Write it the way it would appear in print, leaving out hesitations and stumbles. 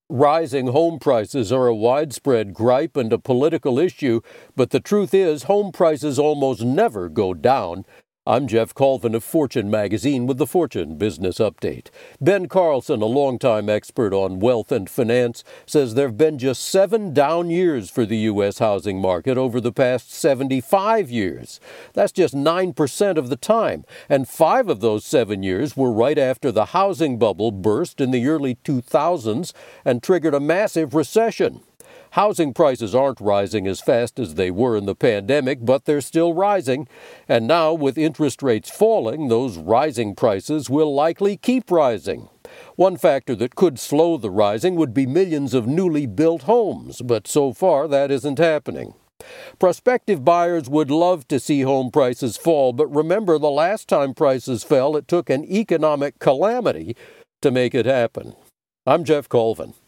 Rising home prices are a widespread gripe and a political issue, but the truth is home prices almost never go down. I'm Jeff Colvin of Fortune magazine with the Fortune Business Update. Ben Carlson, a longtime expert on wealth and finance, says there have been just 7 down years for the U.S. housing market over the past 75 years. That's just 9% of the time, and 5 of those 7 years were right after the housing bubble burst in the early 2000s and triggered a massive recession. Housing prices aren't rising as fast as they were in the pandemic, but they're still rising. And now, with interest rates falling, those rising prices will likely keep rising. One factor that could slow the rising would be millions of newly built homes, but so far that isn't happening. Prospective buyers would love to see home prices fall, but remember, the last time prices fell, it took an economic calamity to make it happen. I'm Jeff Colvin.